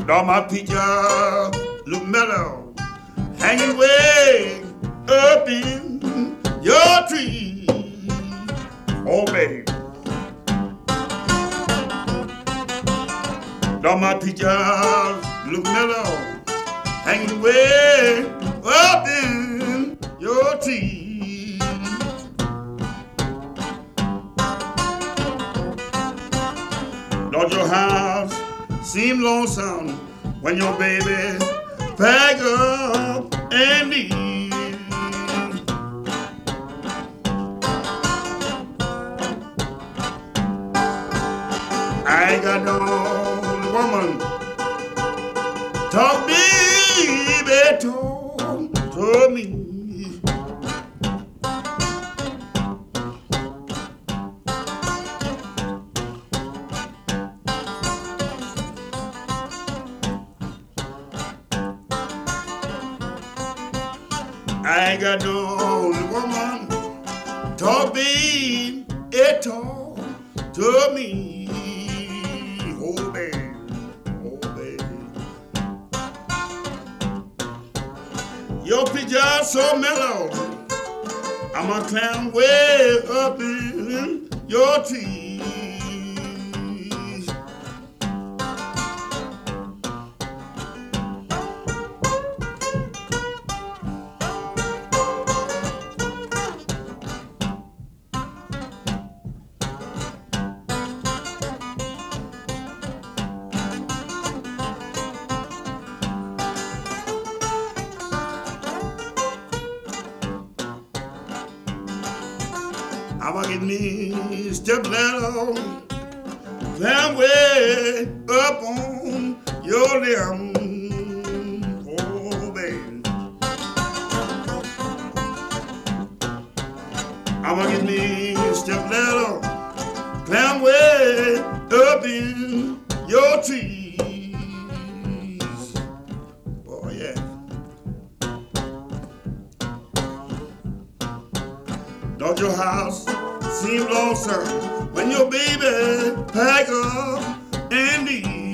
All my peaches look mellow, hanging way up in your tree. Oh, baby. All my peaches look mellow, hanging way up in your tree. Lord, your house seem lonesome when your baby pack up and leave. I ain't got no woman talk baby to me. I ain't got no woman talk baby to me. Oh baby, oh baby. Your picture's so mellow, I'ma climb way up in your trees. I'ma get me stepladder, climb way up on your limb. Oh, baby. I'ma get me stepladder, climb way up in your trees. Oh, yeah. Don't your house seem lonesome when your baby pack up and leave?